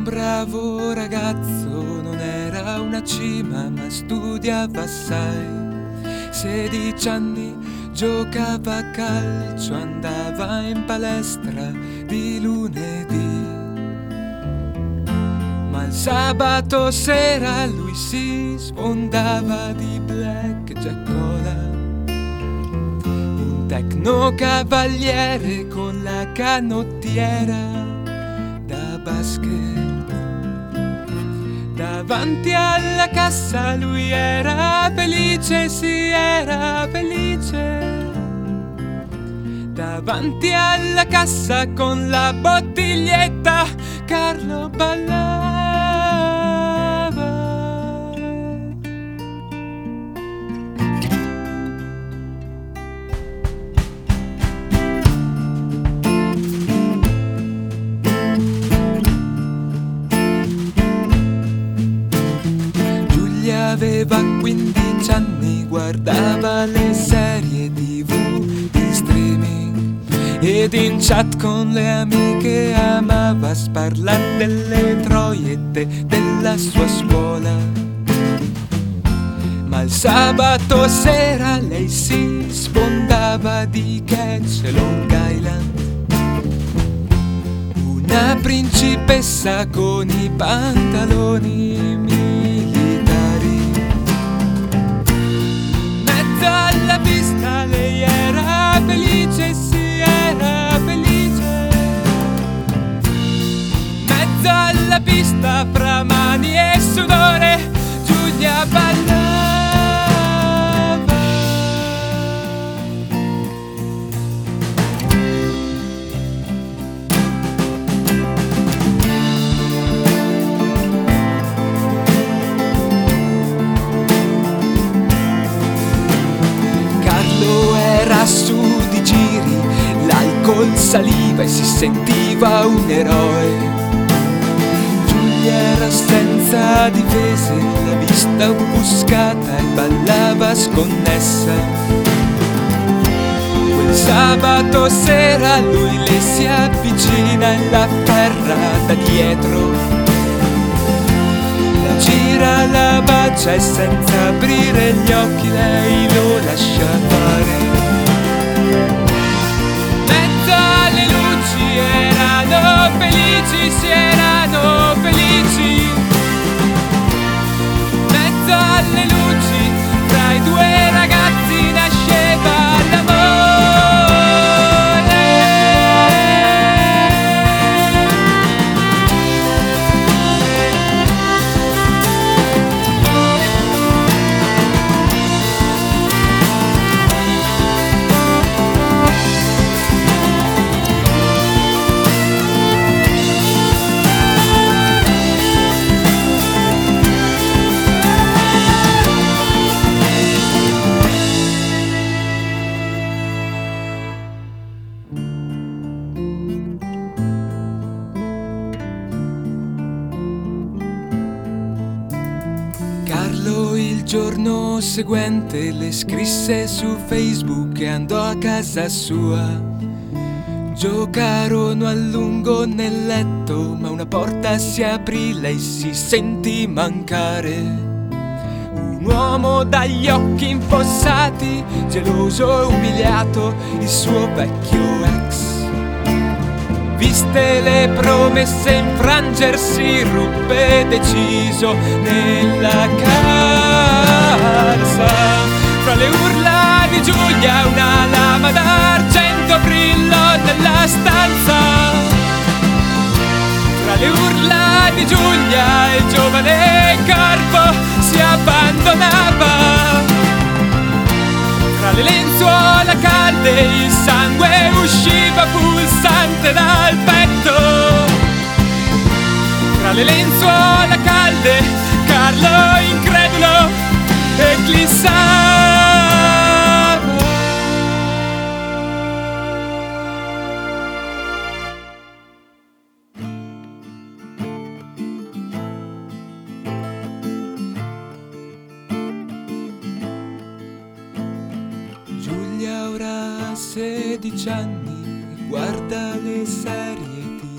bravo ragazzo, non era una cima ma studiava assai. 16 anni, giocava a calcio, andava in palestra di lunedì. Ma il sabato sera lui si sfondava di black Jack Cola, un tecno cavaliere con la canottiera da basket. Davanti alla cassa lui era felice, sì era felice. Davanti alla cassa con la bottiglietta Carlo ballava. Giulia aveva 15 anni, guardava le serie TV in streaming ed in chat con le amiche amava sparlar delle troiette della sua scuola. Ma il sabato sera lei si sfondava di Catch Long Island, una principessa con i pantaloni militari. In mezzo alla pista lei era felice, sì era felice. In mezzo alla pista fra mani e sudore Giulia ballava. Su di giri, l'alcol saliva e si sentiva un eroe. Giulia era senza difese, la vista offuscata e ballava sconnessa. Quel sabato sera lui le si avvicina e la afferra da dietro, la gira, la bacia e senza aprire gli occhi lei lo lascia fare. Erano felici, si erano felici. Mezzo alle luci, tra i due ragazzi nasceva l'amore. Carlo il giorno seguente le scrisse su Facebook e andò a casa sua. Giocarono a lungo nel letto, ma una porta si aprì, lei si sentì mancare. Un uomo dagli occhi infossati, geloso e umiliato, il suo vecchio ex. Viste le promesse infrangersi, ruppe deciso nella calza. Fra le urla di Giulia una lama d'argento brillò nella stanza. Fra le urla di Giulia il giovane corpo si abbandonava. Tra le lenzuola calde il sangue usciva pulsante dal petto. Tra le lenzuola calde Carlo incredulo eclissava. Giulia ora ha 16 anni e guarda le serie TV